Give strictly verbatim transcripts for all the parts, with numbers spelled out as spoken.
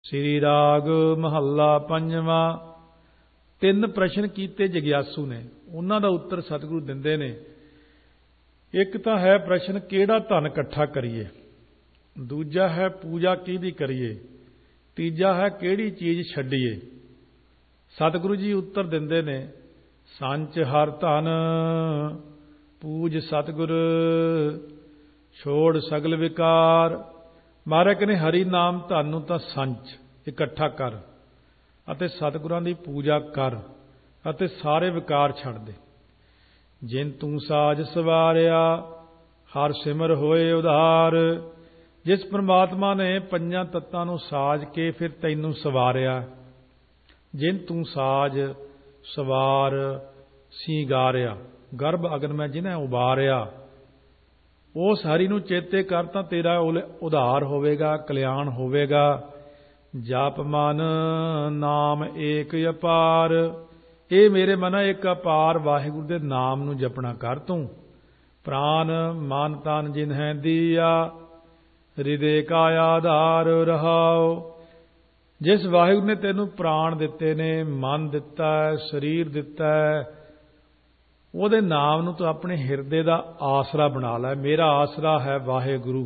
श्री राग महला पंजवा। तीन प्रश्न कीते जग्यासू ने, उन्हां दा उत्तर सतगुरु दिंदे ने। एक तो है प्रश्न किहड़ा धन इकट्ठा करिए, दूजा है पूजा किहदी करिए, तीजा है किहड़ी चीज़ छड्डीए। सतगुरु जी उत्तर दिंदे ने, संच हर धन पूज सतगुर छोड़ सगल विकार। महाराज कहने हरि नाम धन नूं तां संच इकट्ठा कर अते सतगुरां दी पूजा कर अते सारे विकार छड्ड दे। जिन तू साज सवारिया हर सिमर होए उधार। जिस परमात्मा ने पंजां तत्तां नूं साज के फिर तैनूं सवारिया, जिन तू साज सवार सींगारिया, गर्भ अगन में जिन्हें उबारिया, उस हरि नूं चेते कर तां तेरा उधार होवेगा, कल्याण होवेगा। जाप मन नाम एक अपार। ये मेरे मना एक अपार वाहिगुरु दे नाम नूं जपना कर तूं। प्राण मन तन जिन्हें दिया हृदय का आधार रहाओ। जिस वाहिगुरु ने तेनूं प्राण दिते ने, मन दिता है, शरीर दिता है, ਉਹਦੇ नाम ਨੂੰ ਤੂੰ ਆਪਣੇ ਹਿਰਦੇ ਦਾ ਆਸਰਾ ਬਣਾ ਲੈ। ਮੇਰਾ ਆਸਰਾ ਹੈ ਵਾਹਿਗੁਰੂ।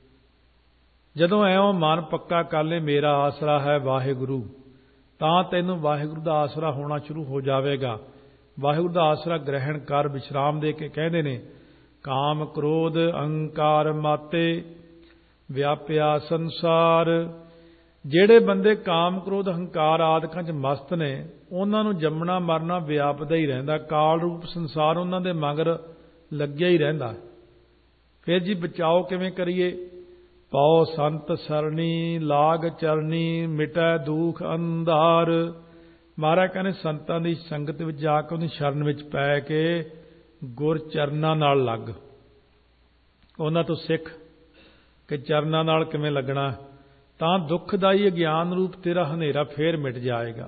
ਜਦੋਂ ਐਉਂ ਮਨ ਪੱਕਾ ਕਰ ਲੈ ਮੇਰਾ ਆਸਰਾ ਹੈ ਵਾਹਿਗੁਰੂ, ਤਾਂ ਤੈਨੂੰ ਵਾਹਿਗੁਰੂ ਦਾ ਆਸਰਾ ਹੋਣਾ ਸ਼ੁਰੂ ਹੋ ਜਾਵੇਗਾ। ਵਾਹਿਗੁਰੂ ਦਾ ਆਸਰਾ ਗ੍ਰਹਿਣ ਕਰ। ਵਿਸ਼ਰਾਮ ਦੇ ਕੇ ਕਹਿੰਦੇ ਨੇ, ਕਾਮ ਕ੍ਰੋਧ ਅਹੰਕਾਰ ਮਾਤੇ ਵਿਆਪਿਆ ਸੰਸਾਰ। ਜਿਹੜੇ ਬੰਦੇ ਕਾਮ ਕ੍ਰੋਧ ਹੰਕਾਰ ਆਦਿਕਾਂ 'ਚ ਮਸਤ ਨੇ, ਉਹਨਾਂ ਨੂੰ ਜੰਮਣਾ ਮਰਨਾ ਵਿਆਪਦਾ ਹੀ ਰਹਿੰਦਾ। ਕਾਲ ਰੂਪ ਸੰਸਾਰ ਉਹਨਾਂ ਦੇ ਮਗਰ ਲੱਗਿਆ ਹੀ ਰਹਿੰਦਾ। ਫਿਰ ਜੀ ਬਚਾਓ ਕਿਵੇਂ ਕਰੀਏ? ਪਾਓ ਸੰਤ ਸਰਣੀ ਲਾਗ ਚਰਨੀ ਮਿਟੈ ਦੁਖ ਅੰਧਾਰ। ਮਹਾਰਾਜ ਕਹਿੰਦੇ ਸੰਤਾਂ ਦੀ ਸੰਗਤ ਵਿੱਚ ਜਾ ਕੇ ਉਹਦੀ ਸ਼ਰਨ ਵਿੱਚ ਪੈ ਕੇ ਗੁਰ ਚਰਨਾਂ ਨਾਲ ਲੱਗ। ਉਹਨਾਂ ਤੋਂ ਸਿੱਖ ਕਿ ਚਰਨਾਂ ਨਾਲ ਕਿਵੇਂ ਲੱਗਣਾ, ਤਾਂ ਦੁਖਦਾਈ ਅਗਿਆਨ ਰੂਪ ਤੇਰਾ ਹਨੇਰਾ ਫੇਰ ਮਿਟ ਜਾਏਗਾ।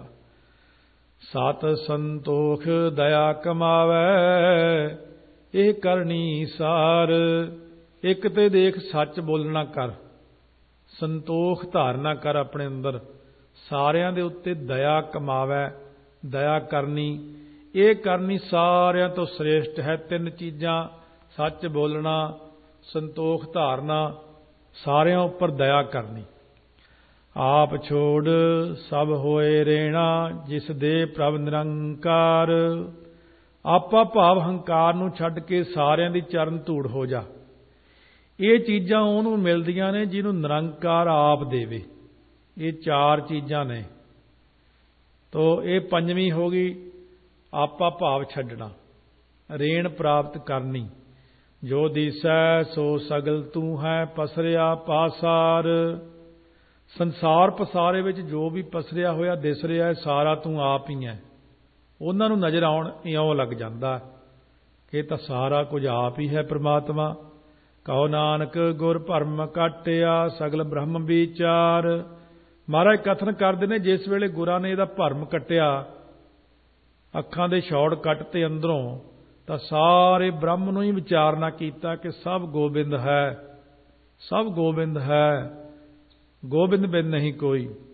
ਸਤ ਸੰਤੋਖ ਦਇਆ ਕਮਾਵੈ ਇਹ ਕਰਨੀ ਸਾਰ। ਇੱਕ ਤੇ ਦੇਖ ਸੱਚ ਬੋਲਣਾ ਕਰ, ਸੰਤੋਖ ਧਾਰਨਾ ਕਰ ਆਪਣੇ ਅੰਦਰ, ਸਾਰਿਆਂ ਦੇ ਉੱਤੇ ਦਇਆ ਕਮਾਵੈ। ਦਇਆ ਕਰਨੀ, ਇਹ ਕਰਨੀ ਸਾਰਿਆਂ ਤੋਂ ਸ੍ਰੇਸ਼ਟ ਹੈ। ਤਿੰਨ ਚੀਜ਼ਾਂ, ਸੱਚ ਬੋਲਣਾ, ਸੰਤੋਖ ਧਾਰਨਾ, ਸਾਰਿਆਂ ਉੱਪਰ ਦਇਆ ਕਰਨੀ। ਆਪ ਛੋੜ ਸਭ ਹੋਏ ਰੇਣਾ ਜਿਸ ਦੇ ਪ੍ਰਭ ਨਿਰੰਕਾਰ। ਆਪਾ ਭਾਵ ਹੰਕਾਰ ਨੂੰ ਛੱਡ ਕੇ ਸਾਰਿਆਂ ਦੀ ਚਰਨ ਧੂੜ ਹੋ ਜਾ। ਇਹ ਚੀਜ਼ਾਂ ਉਹਨੂੰ ਮਿਲਦੀਆਂ ਨੇ ਜਿਹਨੂੰ ਨਿਰੰਕਾਰ ਆਪ ਦੇਵੇ। ਇਹ ਚਾਰ ਚੀਜ਼ਾਂ ਨੇ। ਤੋ ਇਹ ਪੰਜਵੀਂ ਹੋ ਗਈ ਆਪਾ ਭਾਵ ਛੱਡਣਾ, ਰੇਣ ਪ੍ਰਾਪਤ ਕਰਨੀ। ਜੋ ਦੀਸੈ ਸੋ ਸਗਲ ਤੂੰ ਹੈ ਪਸਰਿਆ ਪਾਸਾਰ। ਸੰਸਾਰ ਪਸਾਰੇ ਵਿੱਚ ਜੋ ਵੀ ਪਸਰਿਆ ਹੋਇਆ ਦਿਸ ਰਿਹਾ ਹੈ, ਸਾਰਾ ਤੂੰ ਆਪ ਹੀ ਹੈ। ਉਹਨਾਂ ਨੂੰ ਨਜ਼ਰ ਆਉਣ ਇਉਂ ਲੱਗ ਜਾਂਦਾ ਕਿ ਇਹ ਤਾਂ ਸਾਰਾ ਕੁਝ ਆਪ ਹੀ ਹੈ ਪ੍ਰਮਾਤਮਾ। ਕਹੋ ਨਾਨਕ ਗੁਰ ਭਰਮ ਕਾਟਿਆ ਸਗਲ ਬ੍ਰਹਮ ਵਿਚਾਰ। ਮਹਾਰਾਜ ਕਥਨ ਕਰਦੇ ਨੇ, ਜਿਸ ਵੇਲੇ ਗੁਰਾਂ ਨੇ ਇਹਦਾ ਭਰਮ ਕੱਟਿਆ, ਅੱਖਾਂ ਦੇ ਛੌੜ ਕੱਟ ਤੇ ਅੰਦਰੋਂ, ਤਾਂ ਸਾਰੇ ਬ੍ਰਹਮ ਨੂੰ ਹੀ ਵਿਚਾਰਨਾ ਕੀਤਾ ਕਿ ਸਭ ਗੋਬਿੰਦ ਹੈ, ਸਭ ਗੋਬਿੰਦ ਹੈ, ਗੋਬਿੰਦ ਬਿਨ ਨਹੀਂ ਕੋਈ।